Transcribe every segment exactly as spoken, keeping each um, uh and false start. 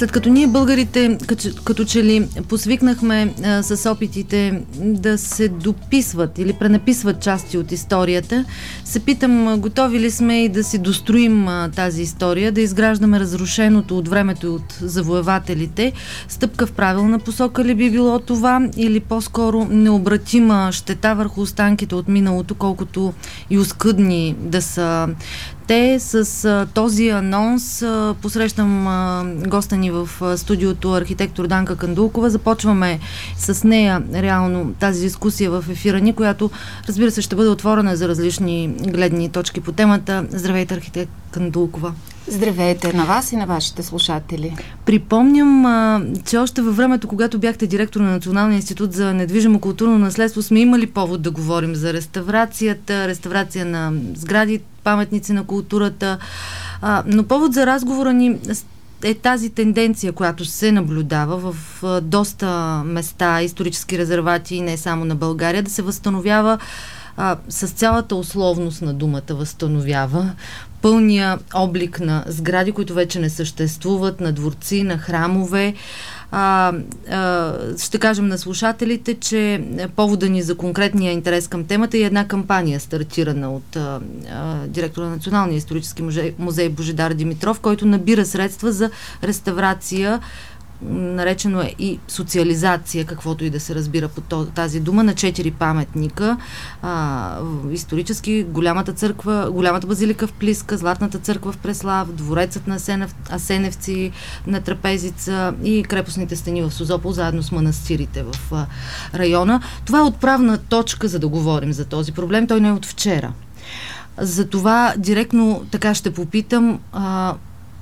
След като ние българите като, като че ли посвикнахме а, с опитите да се дописват или пренаписват части от историята, се питам, готови ли сме и да си достроим а, тази история, да изграждаме разрушеното от времето и от завоевателите? Стъпка в правилна посока ли би било това, или по-скоро необратима щета върху останките от миналото, колкото и оскъдни да са те? С а, този анонс а, посрещам а, госта ни в а, студиото, архитектор Данка Кандулкова. Започваме с нея реално тази дискусия в ефира ни, която, разбира се, ще бъде отворена за различни гледни точки по темата. Здравейте, архитект Кандулкова. Здравейте на вас и на вашите слушатели. Припомням, а, че още във времето, когато бяхте директор на Националния институт за недвижимо културно наследство, сме имали повод да говорим за реставрацията, реставрация на сгради, паметници на културата, а, но повод за разговора ни е тази тенденция, която се наблюдава в а, доста места, исторически резервати, не само на България, да се възстановява а, с цялата условност на думата възстановява пълния облик на сгради, които вече не съществуват, на дворци, на храмове. А, а, ще кажем на слушателите, че повода ни за конкретния интерес към темата е една кампания, стартирана от а, а, директора на Националния исторически музей, музей Божидар Димитров, който набира средства за реставрация, наречено е и социализация, каквото и да се разбира по тази дума, на четири паметника. А, исторически голямата църква, голямата базилика в Плиска, Златната църква в Преслав, дворецът на Асенев, Асеневци на Трапезица и крепостните стени в Созопол, заедно с манастирите в а, района. Това е отправна точка, за да говорим за този проблем. Той не е от вчера. Затова директно така ще попитам, а,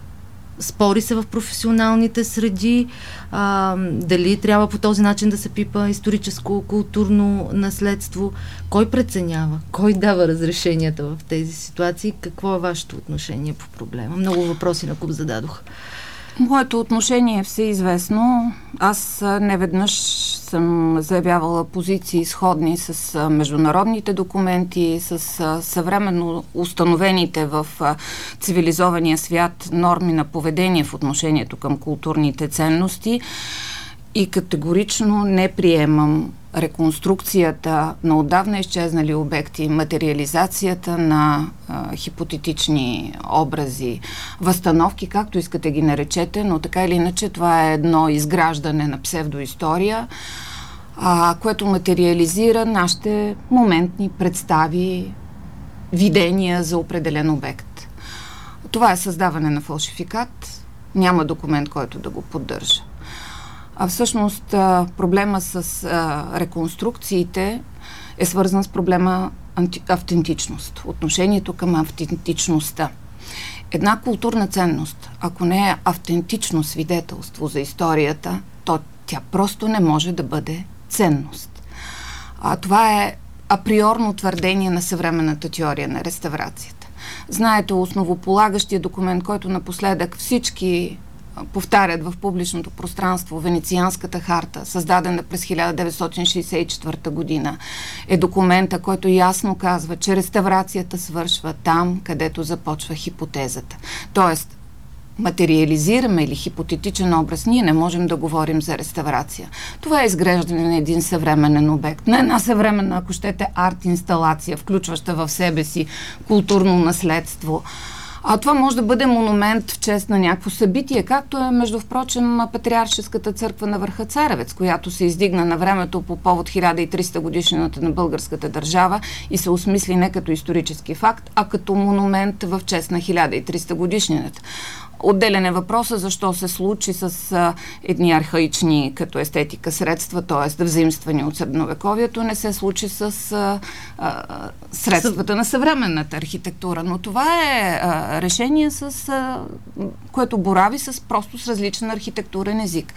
спори се в професионалните среди, а, дали трябва по този начин да се пипа историческо, културно наследство. Кой преценява? Кой дава разрешенията в тези ситуации? Какво е вашето отношение по проблема? Много въпроси на куп зададох. Моето отношение е всеизвестно. Аз неведнъж съм заявявала позиции сходни с международните документи, с съвременно установените в цивилизования свят норми на поведение в отношението към културните ценности и категорично не приемам реконструкцията на отдавна изчезнали обекти, материализацията на а, хипотетични образи, възстановки, както искате ги наречете, но така или иначе това е едно изграждане на псевдоистория, а, което материализира нашите моментни представи, видения за определен обект. Това е създаване на фалшификат, няма документ, който да го поддържа. А всъщност проблема с а, реконструкциите е свързан с проблема анти, автентичност, отношението към автентичността. Една културна ценност, ако не е автентично свидетелство за историята, то тя просто не може да бъде ценност. А, това е априорно твърдение на съвременната теория на реставрацията. Знаете, основополагащия документ, който напоследък всички повтарят в публичното пространство, Венецианската харта, създадена през хиляда деветстотин шейсет и четвърта година, е документа, който ясно казва, че реставрацията свършва там, където започва хипотезата. Тоест, материализираме или хипотетичен образ, ние не можем да говорим за реставрация. Това е изграждане на един съвременен обект, на една съвременна, ако щете, арт-инсталация, включваща в себе си културно наследство. А това може да бъде монумент в чест на някакво събитие, както е, между впрочем, Патриаршеската църква на върха Царевец, която се издигна на времето по повод хиляда и триста годишнината на българската държава и се осмисли не като исторически факт, а като монумент в чест на хиляда и триста годишнината. Отделен е въпроса защо се случи с а, едни архаични като естетика средства, т.е. взаимствани от средновековието, не се случи с а, а, средствата на съвременната архитектура. Но това е а, решение, с, а, което борави с, просто с различен архитектурен език.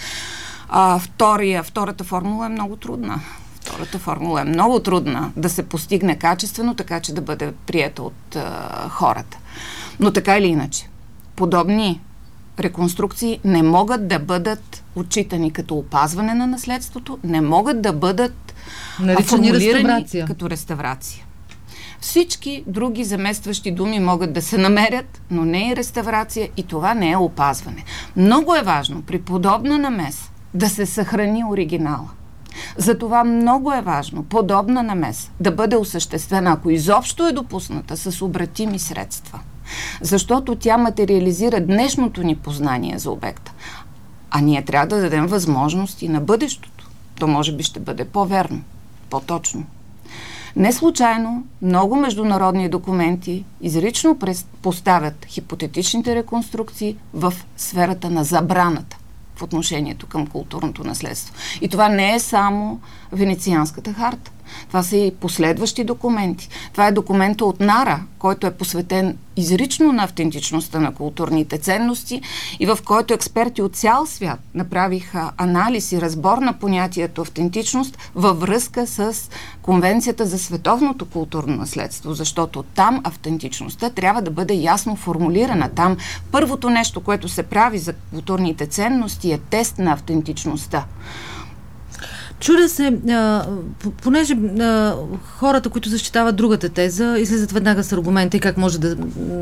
А, втория, втората формула е много трудна. Втората формула е много трудна да се постигне качествено, така че да бъде приета от а, хората. Но така или иначе, подобни реконструкции не могат да бъдат отчитани като опазване на наследството, не могат да бъдат формулирани като реставрация. Всички други заместващи думи могат да се намерят, но не и реставрация, и това не е опазване. Много е важно при подобна намеса да се съхрани оригинала. Затова много е важно подобна намеса да бъде осъществена, ако изобщо е допусната, с обратими средства. Защото тя материализира днешното ни познание за обекта. А ние трябва да дадем възможности на бъдещото. То може би ще бъде по-верно, по-точно. Не случайно много международни документи изрично поставят хипотетичните реконструкции в сферата на забраната в отношението към културното наследство. И това не е само Венецианската харта. Това са и последващи документи. Това е документа от Нара, който е посветен изрично на автентичността на културните ценности и в който експерти от цял свят направиха анализ и разбор на понятието автентичност във връзка с Конвенцията за световното културно наследство, защото там автентичността трябва да бъде ясно формулирана. Там първото нещо, което се прави за културните ценности, е тест на автентичността. Чудя се, а, понеже а, хората, които защитават другата теза, излизат веднага с аргумента и как може да,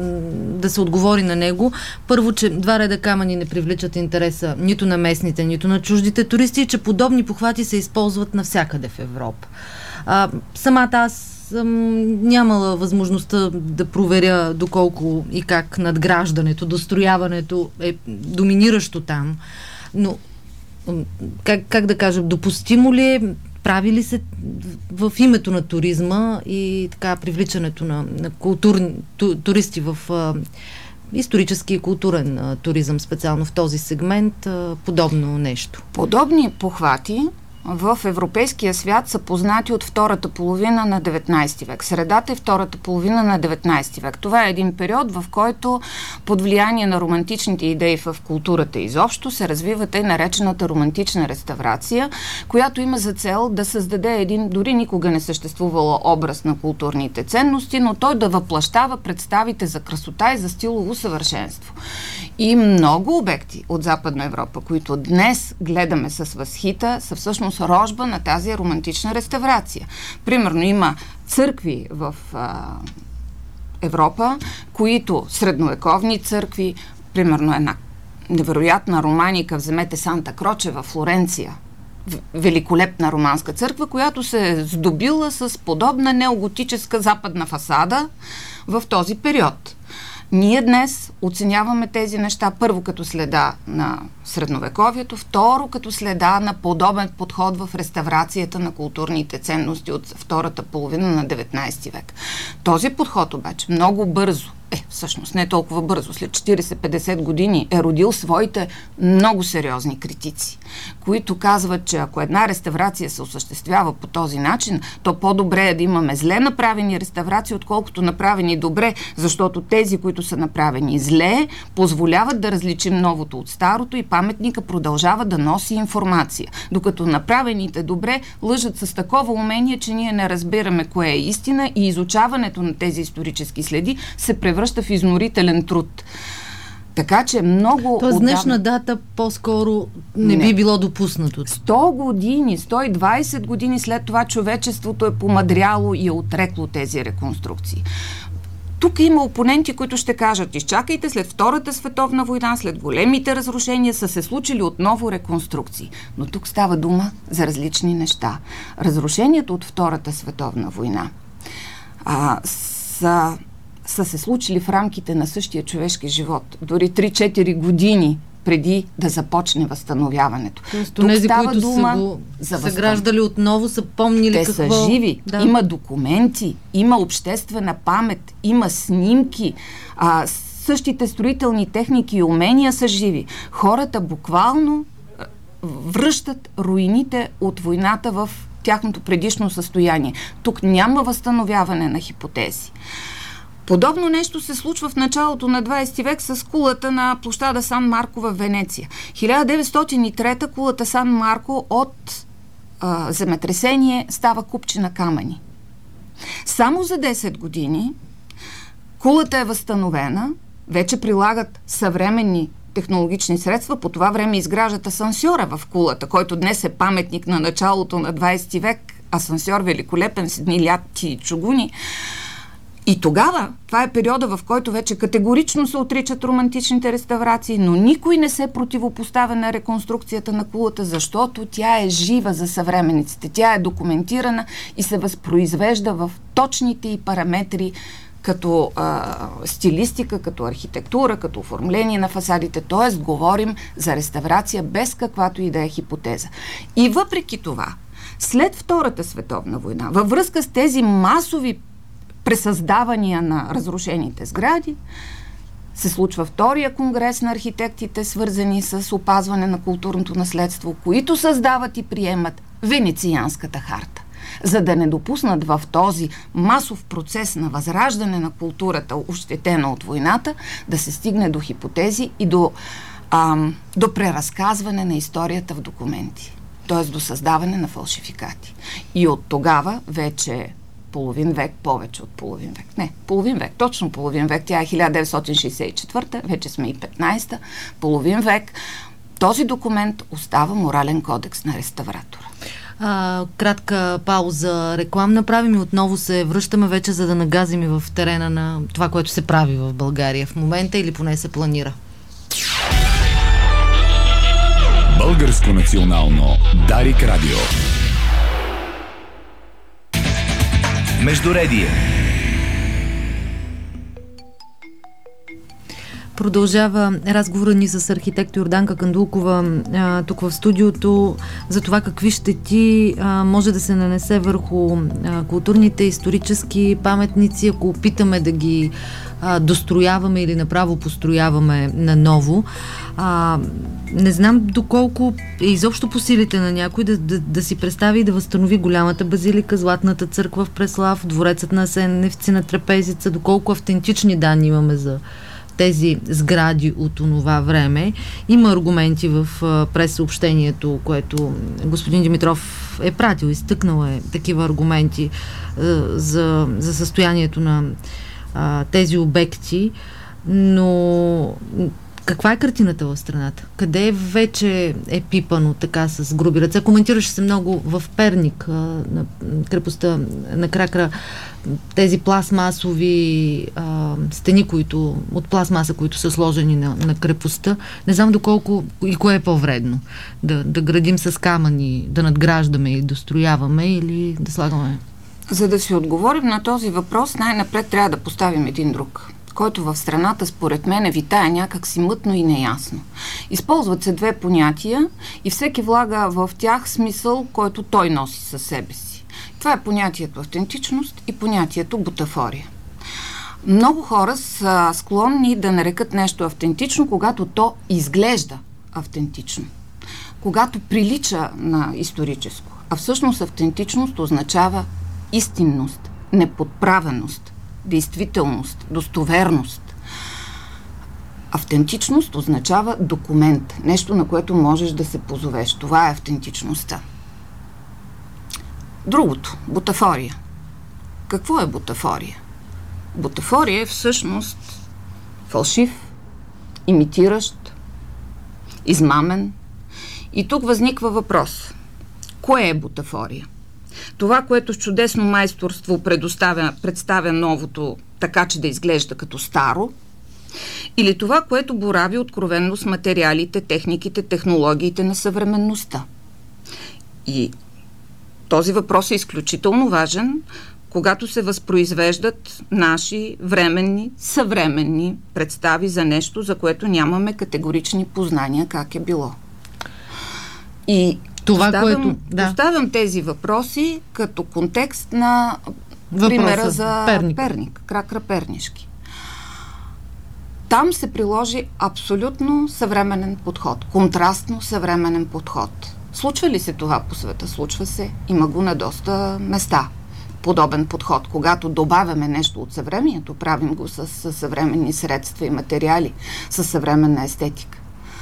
да се отговори на него. Първо, че два реда камъни не привличат интереса нито на местните, нито на чуждите туристи, и че подобни похвати се използват навсякъде в Европа. А, самата аз съм нямала възможността да проверя доколко и как надграждането, дострояването е доминиращо там, но Как, как да кажа, допустимо ли е, прави ли се в името на туризма и така привличането на, на културни, ту, туристи в а, исторически и културен а, туризъм, специално в този сегмент, а, подобно нещо? Подобни похвати в европейския свят са познати от втората половина на деветнайсети век. Средата е втората половина на деветнайсети век. Това е един период, в който под влияние на романтичните идеи в културата изобщо се развива тъй наречената романтична реставрация, която има за цел да създаде един дори никога не съществувал образ на културните ценности, но той да въплъщава представите за красота и за стилово съвършенство. И много обекти от Западна Европа, които днес гледаме с възхита, са всъщност рожба на тази романтична реставрация. Примерно има църкви в а, Европа, които средновековни църкви, примерно една невероятна романика, вземете Санта Кроче във Флоренция, великолепна романска църква, която се е здобила с подобна неоготическа западна фасада в този период. Ние днес оценяваме тези неща първо като следа на средновековието, второ като следа на подобен подход в реставрацията на културните ценности от втората половина на деветнайсети век. Този подход обаче много бързо, е, всъщност не толкова бързо, след четирийсет-петдесет години е родил своите много сериозни критици, които казват, че ако една реставрация се осъществява по този начин, то по-добре е да имаме зле направени реставрации, отколкото направени добре, защото тези, които са направени зле, позволяват да различим новото от старото и паметника продължава да носи информация. Докато направените добре лъжат с такова умение, че ние не разбираме кое е истина и изучаването на тези исторически следи се превръща в изнурителен труд. Така че много... Тоест отдавна... днешна дата по-скоро не, не би било допуснато. сто години, сто и двайсет години след това човечеството е помадряло и е отрекло тези реконструкции. Тук има опоненти, които ще кажат: изчакайте, след Втората световна война, след големите разрушения са се случили отново реконструкции. Но тук става дума за различни неща. Разрушението от Втората световна война а, са, са се случили в рамките на същия човешки живот. Дори три-четири години преди да започне възстановяването. Тоест, тук тези, става които дума са го за съграждали отново, са помнили Те какво... Те са живи. Да. Има документи, има обществена памет, има снимки, а, същите строителни техники и умения са живи. Хората буквално връщат руините от войната в тяхното предишно състояние. Тук няма възстановяване на хипотези. Подобно нещо се случва в началото на двайсети век с кулата на площада Сан Марко в Венеция. хиляда деветстотин и трета кулата Сан Марко от а, земетресение става купчина камъни. Само за десет години кулата е възстановена, вече прилагат съвременни технологични средства, по това време изграждат асансьора в кулата, който днес е паметник на началото на двайсети век, асансьор великолепен с едни ляти чугуни. И тогава, това е периода, в който вече категорично се отричат романтичните реставрации, но никой не се противопоставя на реконструкцията на кулата, защото тя е жива за съвременниците. Тя е документирана и се възпроизвежда в точните й параметри, като а, стилистика, като архитектура, като оформление на фасадите. Т.е. говорим за реставрация без каквато и да е хипотеза. И въпреки това, след Втората световна война, във връзка с тези масови пресъздавания на разрушените сгради, се случва Втория конгрес на архитектите, свързани с опазване на културното наследство, които създават и приемат Венецианската харта, за да не допуснат в този масов процес на възраждане на културата, ощетена от войната, да се стигне до хипотези и до, ам, до преразказване на историята в документи, т.е. до създаване на фалшификати. И от тогава вече половин век, повече от половин век. Не, половин век, точно половин век. Тя е хиляда деветстотин шейсет и четвърта, вече сме и петнайсета, половин век. Този документ остава морален кодекс на реставратора. А, кратка пауза реклам направим и отново се връщаме вече, за да нагазим и в терена на това, което се прави в България в момента или поне се планира. Българско национално Дарик Радио. Междуредие. Продължава разговора ни с архитект Йорданка Кандулкова а, тук в студиото за това какви щети а, може да се нанесе върху а, културните исторически паметници, ако опитаме да ги а, дострояваме или направо построяваме наново. А, не знам доколко е изобщо по силите на някой да, да, да си представи и да възстанови голямата базилика, Златната църква в Преслав, дворецът на Асеневци на Трапезица, доколко автентични данни имаме за тези сгради от онова време. Има аргументи в прессъобщението, което господин Димитров е пратил, изтъкнал е такива аргументи за, за състоянието на а, тези обекти, но каква е картината в страната? Къде вече е пипано така с груби ръце? Коментираше се много в Перник, а, на крепостта на Кракра, тези пластмасови а, стени, които, от пластмаса, които са сложени на, на крепостта. Не знам доколко и кое е по-вредно. Да, да градим с камъни, да надграждаме и дострояваме или да слагаме? За да си отговорим на този въпрос, най-напред трябва да поставим един друг, който в страната, според мен, витае някак си мътно и неясно. Използват се две понятия и всеки влага в тях смисъл, който той носи със себе си. Това е понятието автентичност и понятието бутафория. Много хора са склонни да нарекат нещо автентично, когато то изглежда автентично, когато прилича на историческо. А всъщност автентичност означава истинност, неподправеност, действителност, достоверност. Автентичност означава документ, нещо, на което можеш да се позовеш. Това е автентичността. Другото, бутафория. Какво е бутафория? Бутафория е всъщност фалшив, имитиращ, измамен. И тук възниква въпрос. Кое е бутафория? Това, което с чудесно майсторство предоставя, представя новото така, че да изглежда като старо, или това, което борави откровенно с материалите, техниките, технологиите на съвременността? И този въпрос е изключително важен, когато се възпроизвеждат наши временни, съвременни представи за нещо, за което нямаме категорични познания как е било. И това, поставям, което, да. поставям тези въпроси като контекст на въпроса, примера за Перник, Перник Кракра Пернишки. Там се приложи абсолютно съвременен подход, контрастно съвременен подход. Случва ли се това по света? Случва се. Има го на доста места. Подобен подход. Когато добавяме нещо от съвремието, правим го с, с съвременни средства и материали, с съвременна естетика.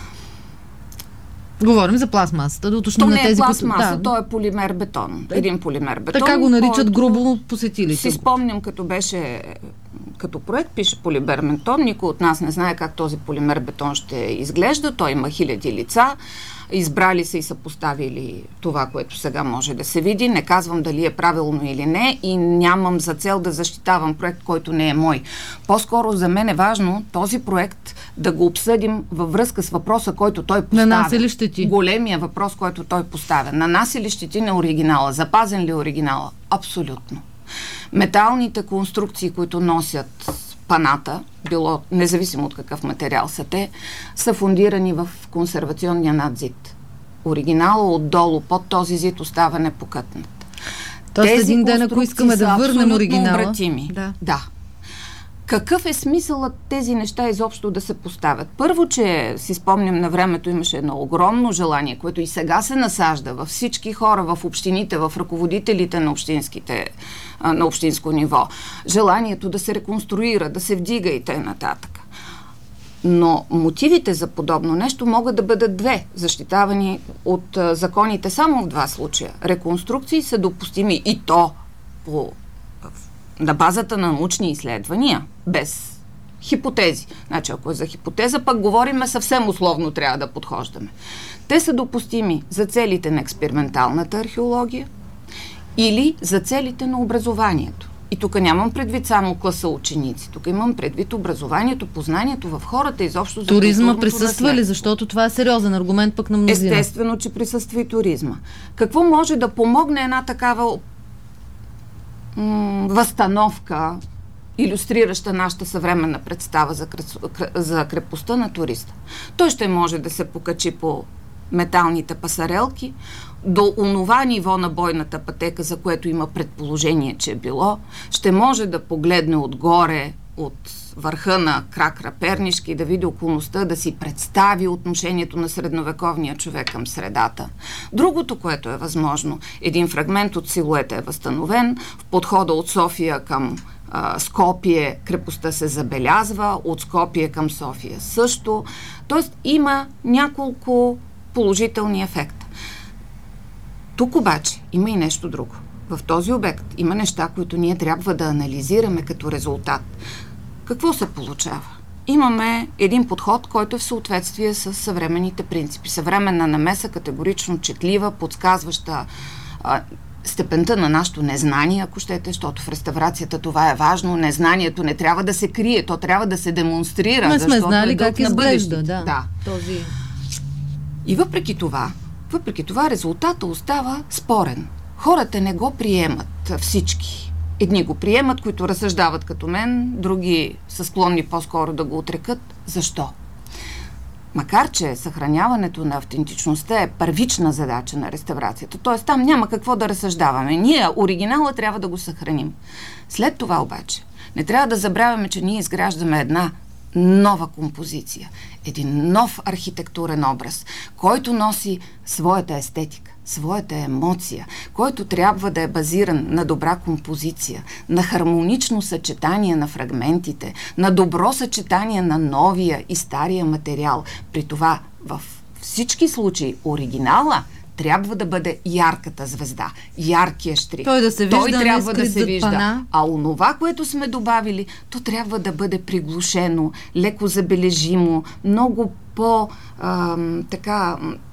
Говорим за пластмасата. Да уточним то на не тези, е пластмаса, които... то е полимер бетон. Един полимер бетон. Така го наричат грубо посетилите. Си спомням, като беше като проект пише полимер-бетон. Никой от нас не знае как този полимер-бетон ще изглежда. Той има хиляди лица. Избрали са и са поставили това, което сега може да се види. Не казвам дали е правилно или не и нямам за цел да защитавам проект, който не е мой. По-скоро за мен е важно този проект да го обсъдим във връзка с въпроса, който той поставя. На нас ли ще ти? Големия въпрос, който той поставя. На нас ли ще ти на оригинала? Запазен ли оригинала? Абсолютно. Металните конструкции, които носят паната, било независимо от какъв материал са те, са фундирани в консервационния надзид. Оригинала отдолу под този зид остава непокътнат. Тоест един ден, ако искаме да върнем оригинала... Обратими. Да. да. Какъв е смисълът тези неща изобщо да се поставят? Първо, че си спомням на времето имаше едно огромно желание, което и сега се насажда във всички хора, в общините, в ръководителите на общинските, на общинско ниво. Желанието да се реконструира, да се вдига и т.н. Но мотивите за подобно нещо могат да бъдат две, защитавани от а, законите само в два случая. Реконструкции са допустими и то по на базата на научни изследвания, без хипотези. Значи, ако е за хипотеза, пък говориме съвсем условно трябва да подхождаме. Те са допустими за целите на експерименталната археология или за целите на образованието. И тук нямам предвид само класа ученици. Тук имам предвид образованието, познанието в хората изобщо за туризма присъства ли? Защото това е сериозен аргумент пък на мнозина. Естествено, че присъства и туризма. Какво може да помогне една такава възстановка, илюстрираща нашата съвременна представа за, крес... за крепостта на туриста? Той ще може да се покачи по металните пасарелки до онова ниво на бойната пътека, за което има предположение, че е било. Ще може да погледне отгоре от върха на Кракра Пернишки, да види околността, да си представи отношението на средновековния човек към средата. Другото, което е възможно, един фрагмент от силуета е възстановен, в подхода от София към а, Скопие крепостта се забелязва, от Скопие към София също. Тоест има няколко положителни ефекта. Тук обаче има и нещо друго. В този обект има неща, които ние трябва да анализираме като резултат. Какво се получава? Имаме един подход, който е в съответствие с съвременните принципи. Съвременна намеса, категорично четлива, подсказваща а, степента на нашето незнание, ако щете, защото в реставрацията това е важно. Незнанието не трябва да се крие, то трябва да се демонстрира. Не сме знали как изглежда, да. да. Този... И въпреки това, въпреки това резултата остава спорен. Хората не го приемат всички. Едни го приемат, които разсъждават като мен, други са склонни по-скоро да го отрекат. Защо? Макар че съхраняването на автентичността е първична задача на реставрацията, т.е. там няма какво да разсъждаваме. Ние оригинала трябва да го съхраним. След това обаче не трябва да забравяме, че ние изграждаме една нова композиция, един нов архитектурен образ, който носи своята естетика, своята емоция, който трябва да е базиран на добра композиция, на хармонично съчетание на фрагментите, на добро съчетание на новия и стария материал. При това в всички случаи оригинала трябва да бъде ярката звезда, яркия щрих. Той да се вижда, Той трябва да се вижда. Пана. А онова, което сме добавили, то трябва да бъде приглушено, леко забележимо, много по а, така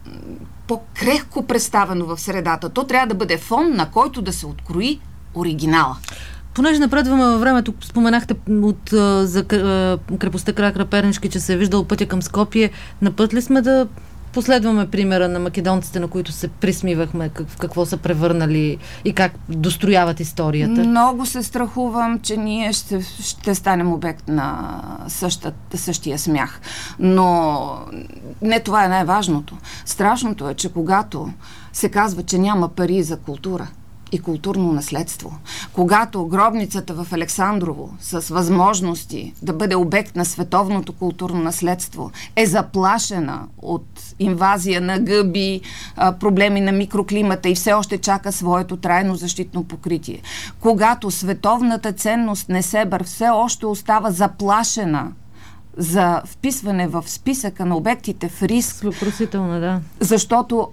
по-крехко представено в средата. То трябва да бъде фон, на който да се открои оригинала. Понеже напредваме във времето, споменахте от, а, за а, крепостта Кракра Пернишки, че се е виждал пътя към Скопие. На път ли сме да последваме примера на македонците, на които се присмивахме, как, в какво са превърнали и как дострояват историята? Много се страхувам, че ние ще, ще станем обект на същата, същия смях. Но не това е най-важното. Страшното е, че когато се казва, че няма пари за култура и културно наследство, когато гробницата в Александрово с възможности да бъде обект на световното културно наследство е заплашена от инвазия на гъби, проблеми на микроклимата и все още чака своето трайно защитно покритие, когато световната ценност Несебър все още остава заплашена за вписване в списъка на обектите в риск, Въпросително, да. защото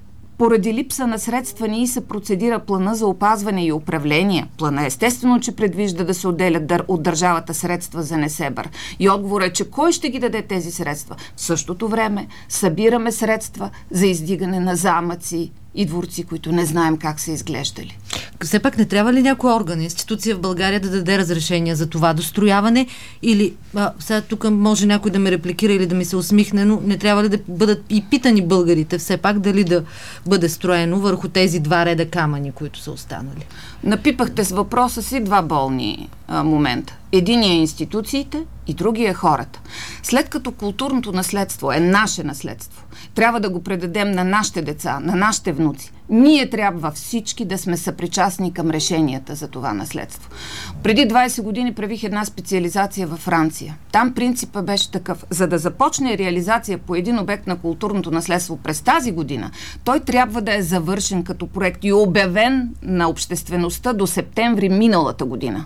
Поради липса на средства ние се процедира плана за опазване и управление. Плана естествено, че предвижда да се отделят дър, от държавата средства за Несебър. И отговорът е, че кой ще ги даде тези средства? В същото време събираме средства за издигане на замъци и дворци, които не знаем как са изглеждали. Все пак не трябва ли някой орган, институция в България да даде разрешение за това дострояване? Или, а, сега тук може някой да ме репликира или да ми се усмихне, но не трябва ли да бъдат и питани българите все пак дали да бъде строено върху тези два реда камъни, които са останали? Напипахте с въпроса си два болни а, момента. Единият е институциите и другия е хората. След като културното наследство е наше наследство, трябва да го предадем на нашите деца, на нашите внуци. Ние трябва всички да сме съпричастни към решенията за това наследство. Преди двайсет години правих една специализация във Франция. Там принципът беше такъв. За да започне реализация по един обект на културното наследство през тази година, той трябва да е завършен като проект и обявен на обществеността до септември миналата година.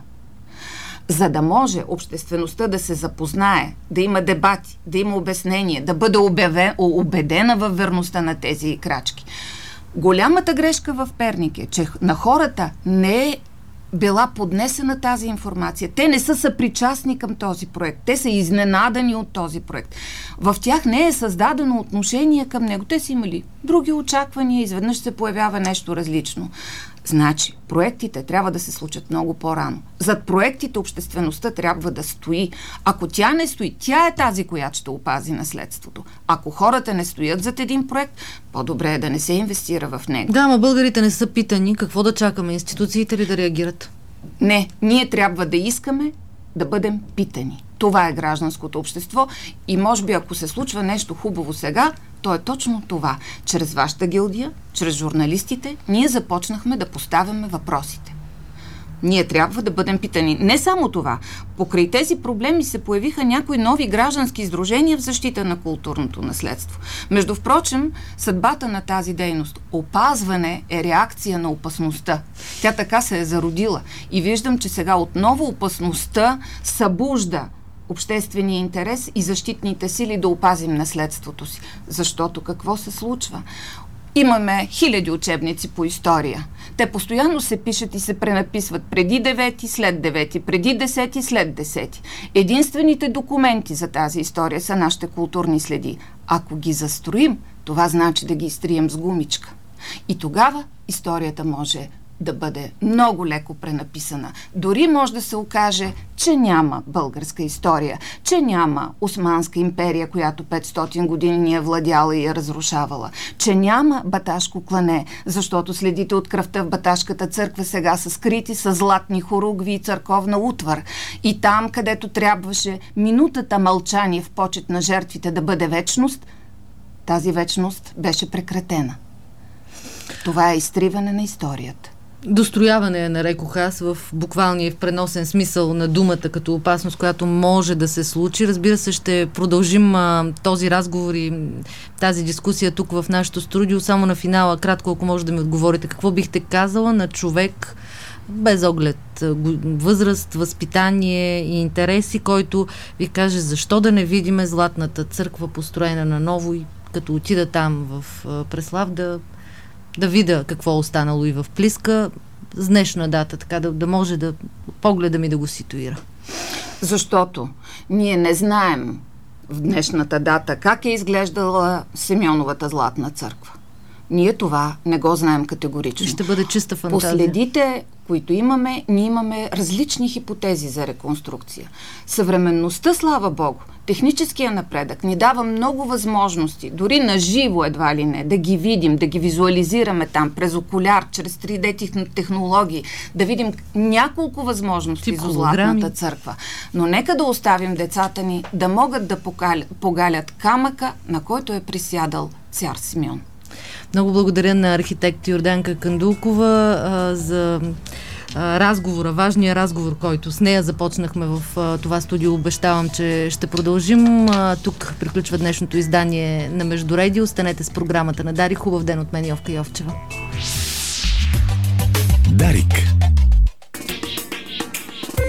За да може обществеността да се запознае, да има дебати, да има обяснение, да бъде обявен, убедена във верността на тези крачки. Голямата грешка в Перник е, че на хората не е била поднесена тази информация. Те не са съпричастни към този проект. Те са изненадани от този проект. В тях не е създадено отношение към него. Те са имали други очаквания, изведнъж се появява нещо различно. Значи, проектите трябва да се случат много по-рано. Зад проектите обществеността трябва да стои. Ако тя не стои, тя е тази, която ще опази наследството. Ако хората не стоят зад един проект, по-добре е да не се инвестира в него. Да, ама българите не са питани. Какво да чакаме? Институциите ли да реагират? Не, ние трябва да искаме да бъдем питани. Това е гражданското общество и може би ако се случва нещо хубаво сега, то е точно това. Чрез вашата гилдия, чрез журналистите, ние започнахме да поставяме въпросите. Ние трябва да бъдем питани. Не само това. Покрай тези проблеми се появиха някои нови граждански издружения в защита на културното наследство. Между впрочем, съдбата на тази дейност, опазване, е реакция на опасността. Тя така се е зародила. И виждам, че сега отново опасността събужда обществения интерес и защитните сили да опазим наследството си. Защото какво се случва? Имаме хиляди учебници по история. Те постоянно се пишат и се пренаписват преди девети, след девети, преди десети, след десети. Единствените документи за тази история са нашите културни следи. Ако ги застроим, това значи да ги изтрием с гумичка. И тогава историята може да бъде много леко пренаписана. Дори може да се окаже, че няма българска история, че няма Османска империя, която петстотин години ни е владяла и я разрушавала, че няма баташко клане, защото следите от кръвта в баташката църква сега са скрити с златни хоругви и църковна утвар. И там, където трябваше минутата мълчание в почет на жертвите да бъде вечност, тази вечност беше прекратена. Това е изтриване на историята. Дострояване, нарекох аз, в буквалния и в преносен смисъл на думата, като опасност, която може да се случи. Разбира се, ще продължим а, този разговор и тази дискусия тук в нашото студио. Само на финала, кратко, ако може да ми отговорите, какво бихте казала на човек без оглед възраст, възпитание и интереси, който ви каже защо да не видиме Златната църква, построена наново, и като отида там в а, Преслав, да да видя какво е останало и в Плиска с днешна дата, така да, да може да погледа ми да го ситуира. Защото ние не знаем в днешната дата как е изглеждала Симеоновата Златна църква. Ние това не го знаем категорично. Ще бъде чиста фантазия. Последите, които имаме, ние имаме различни хипотези за реконструкция. Съвременността, слава Богу, техническия напредък ни дава много възможности, дори на живо едва ли не, да ги видим, да ги визуализираме там, през окуляр, чрез три Д технологии, да видим няколко възможности за Златната църква. Но нека да оставим децата ни да могат да погалят, погалят камъка, на който е присядал цар Симеон. Много благодаря на архитект Йорданка Кандулкова а, за а, разговора, важния разговор, който с нея започнахме в а, това студио. Обещавам, че ще продължим. А, тук приключва днешното издание на Междуредио. Останете с програмата на Дарик. Хубав ден от мен, Йовка Йовчева. Дарик.